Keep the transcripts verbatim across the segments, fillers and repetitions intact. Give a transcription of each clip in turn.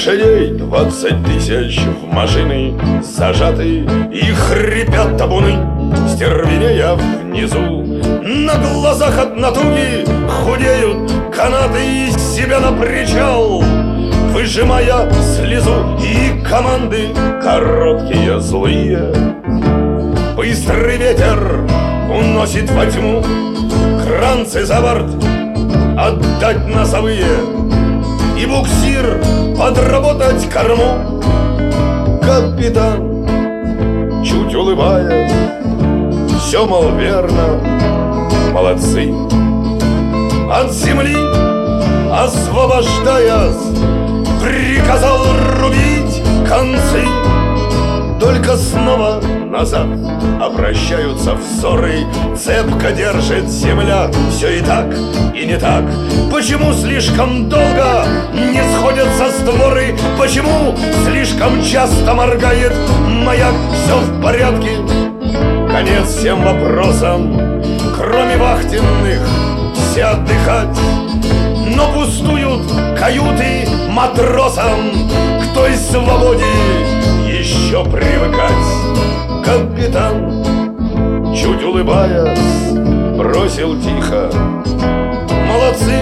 Лошадей двадцать тысяч в машины зажаты, и хрипят табуны, стервенея внизу. На глазах от натуги худеют канаты, из себя на причал выжимая слезу. И команды короткие, злые. Быстрый ветер уносит во тьму кранцы за борт, отдать носовые и буксир подработать корму. Капитан, чуть улыбаясь, все, мол, верно, молодцы. От земли освобождаясь, приказал рубить концы. Только снова назад обращаются взоры, цепко держит земля все и так, и не так. Почему слишком долго не сходятся створы? Почему слишком часто моргает маяк? Все в порядке, конец всем вопросам, кроме вахтенных все отдыхать. Но пустуют каюты матросам, к той свободе еще привыкать. Капитан, чуть улыбаясь, бросил тихо: молодцы.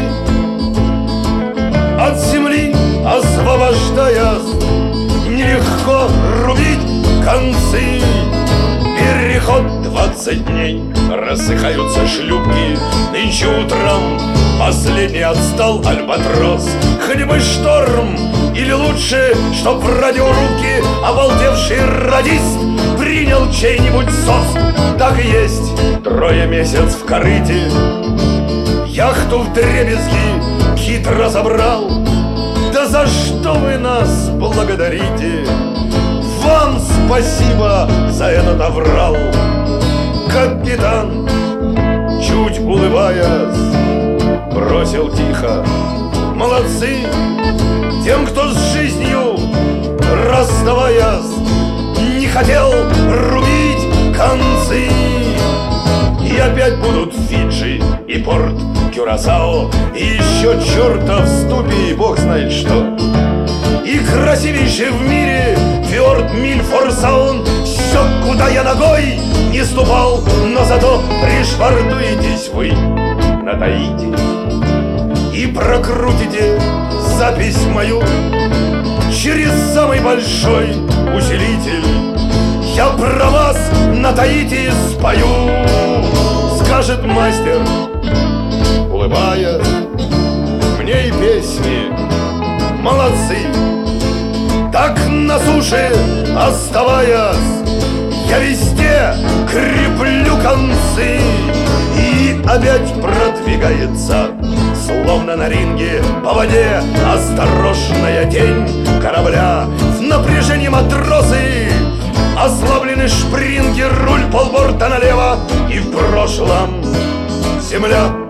От земли освобождаясь, нелегко рубить концы. Переход двадцать дней, рассыхаются шлюпки. Нынче утром последний отстал альбатрос. Хоть бы шторм, или лучше, чтоб в радиорубке обалдевший радист принял чей-нибудь сос. Так и есть, трое месяц в корыте, яхту вдребезги кит разобрал. Да за что вы нас благодарите? Вам спасибо за этот аврал. Капитан, чуть улыбаясь, бросил тихо: молодцы. Тем, кто с жизнью, расставаясь, не хотел рубить концы. И опять будут Фиджи и порт Кюрасао, и еще чертов ступи, и бог знает что. И красивейший в мире фьорд Мильфорсаун. Все, куда я ногой не ступал, но зато пришвартуетесь вы на Таити и прокрутите запись мою через самый большой усилитель. Я про вас на Таити спою, скажет мастер, улыбаясь мне и песни. Молодцы. Так на суше оставаясь, я везде креплю концы. И опять продвигается, словно на ринге по воде, осторожная тень корабля. В напряжении матросы, ослаблены шпринги, руль полборта налево. И в прошлом земля